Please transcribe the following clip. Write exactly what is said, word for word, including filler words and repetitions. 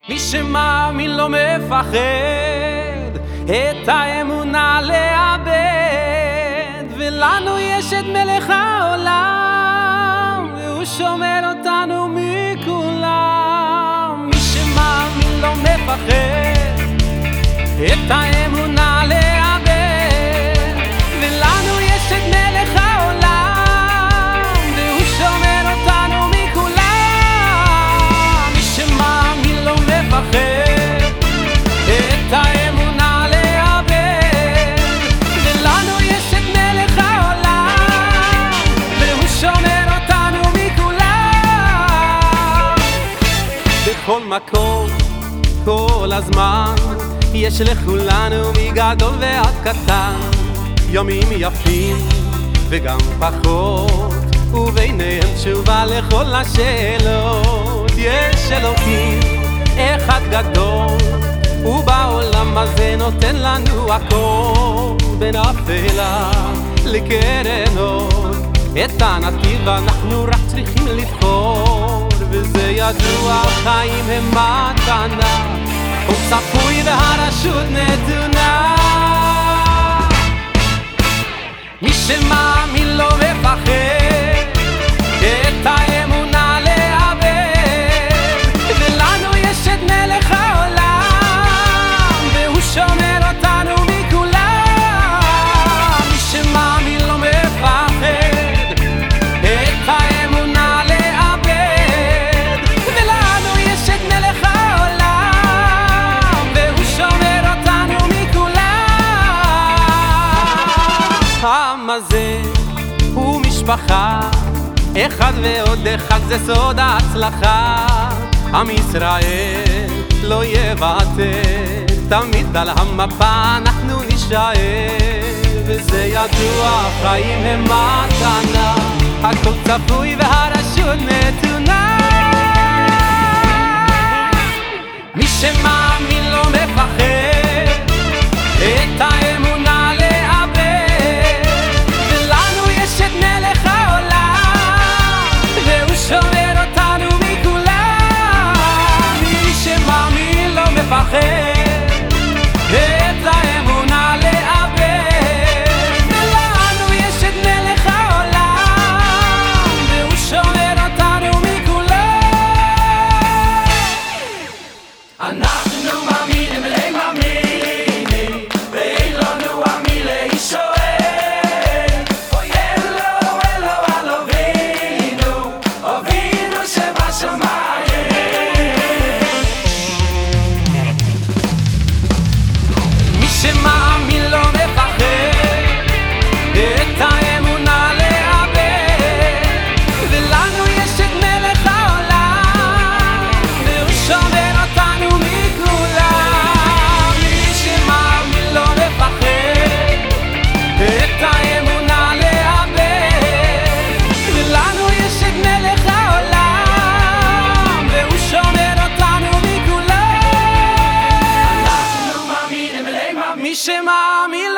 מי שמאמין לא מפחד את האמונה לאבד, ולנו יש את מלך העולם והוא שומר אותנו מכולם. מי שמאמין לא מפחד את האמונה לאבד, ולנו יש את מלך העולם והוא שומר אותנו מכולם. מי שמאמין לא מפחד את האמונה לאבד, ולנו יש את מלך העולם והוא שומר אותנו מכולם. בכל מקום כל הזמן יש לכולנו מגדול ועד קטן, ימים יפים וגם פחות, וביניהם תשובה לכל השאלות. יש אלוקים אחד גדול, ובעולם הזה נותן לנו הכל, בין אפלה לקרן אור. את הנתיב אנחנו רק צריכים לבחור, וזה ידוע, החיים הם מתנה, הוא צפוי והרשות נתונה. מי שמאמין לא מפחד את האמונה לאבד, ולנו יש את מלך העולם והוא שומר אותנו מכולם. מי שמאמין לא מפחד את האמונה לאבד, ולנו יש את מלך העולם והוא שומר אותנו מכולם. העם הזה הוא משפחה, אחד ועוד אחד זה סוד ההצלחה. עם ישראל לא יוותר, תמיד על המפה אנחנו נשאר, וזה ידוע, החיים הם מתנה, הכל צפוי והרשות נתונה. מי שמאמין לא מפחד את האמונה לאבד, ולנו יש את מלך העולם והוא שומר אותנו מכולם. מי שמאמין לא מפחד את האמונה לאבד, ולנו יש את מלך העולם והוא שומר אותנו מכולם. אנחנו מאמינים אלי מאמינים, ואין לנו עמי להישואל. אוי אלו אלו על אבינו, אבינו שבשמיים. מי שמאמין לא מפחד את האמונה לאבד, ולנו יש את מלך העולם והוא שומר אותנו מכולם. מי שמאמין לא מפחד את האמונה לאבד, ולנו יש את מלך העולם והוא שומר אותנו מכולם. אנחנו מאמינים אלי מאמינים. מי שמאמין